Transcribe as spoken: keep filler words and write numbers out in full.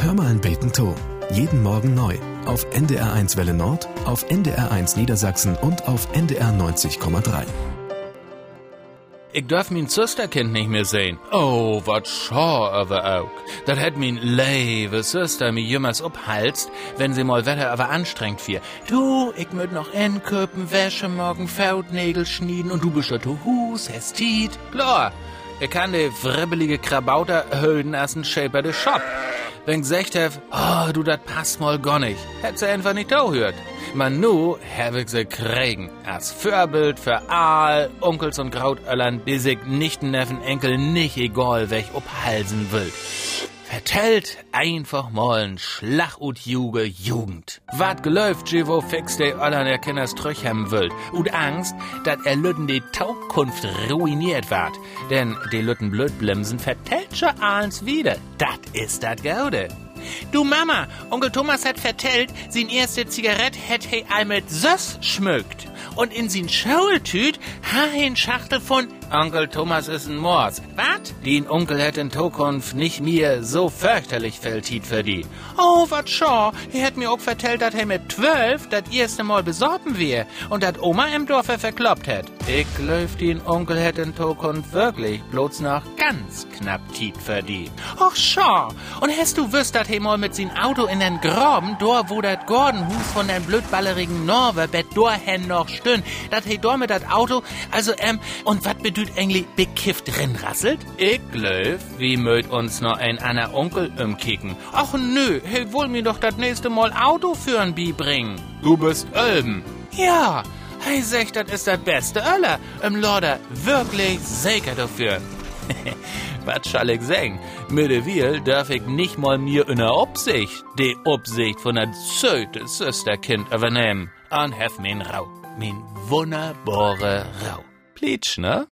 Hör mal ein Beten to. Jeden Morgen neu. Auf N D R eins Welle Nord, auf N D R eins Niedersachsen und auf N D R neunzig Komma drei. Ich darf mein Süsterkind nicht mehr sehen. Oh, wat schau aber auch. Das hätt min lewe Süster mi jümmers uphalst, wenn sie mal Wetter aber anstrengt vier. Du, ich möt noch inköpen, Wäsche morgen, Feldnägel schnieden und du bist ja zu Hus, hast Tiet. Klar, ich kann de fribbelige Krabauter höden as ein Shaper de Shop. Wenn gesagt hef, oh, du, dat passt mal gar nicht, hätt sie einfach nicht da hört. Man nu hab ich sie kriegen. Als Vorbild für all Onkels und Grautöllern, die sich nicht Neffen, Enkel nicht egal weg obhalsen will. Vertellt einfach mal n Schlag ut Juge Jugend. Wat geläuft, Jivo fix de Öllern der Kinders trüchhemmen will. Und Angst, dat er Lütten die Zukunft ruiniert ward. Denn die Lütten Blödblimsen vertellt schon alles wieder. Dat ist dat Gaude. Du Mama, Onkel Thomas hat vertellt, sin erste Zigarette hätt he all mit Söss schmückt. Und in sin Schaueltüt ha he n Schachtel von Onkel Thomas ist ein Mors. Wat? Den Onkel hätt in Zukunft nicht mir so fürchterlich fällt für die. Oh, wat schau, he hätt mir auch vertellt, dat he mit zwölf dat erste Mal besorben wär und dat Oma im Dorfe verkloppt hätt. Ich glaub, den Onkel hätt in Zukunft wirklich bloß noch ganz knapp Tiet für die. Och schau, und hast du wüsst, dat he mal mit sin Auto in den Graben, dort wo dat Gordenhus von den blödballerigen Norwe bet dorhen noch stün, dat he dort mit dat Auto, also ähm, und wat bedeutet eigentlich bekifft drin rasselt? Ich glaub, wie möt uns noch ein aner Onkel umkicken. Ach nö, he wohl mir doch das nächste Mal Auto führen bibringen. Du bist Ölben. Ja, he sagt, das ist das beste Öller. Im Lorder wirklich sicher dafür. Was soll ich sagen? Mittlerweile darf ich nicht mal mir in der Obsicht die Obsicht von der zweiten Süsterkind übernehmen. Und hef min Rau. Min wunderbare Rau. Plitsch, ne?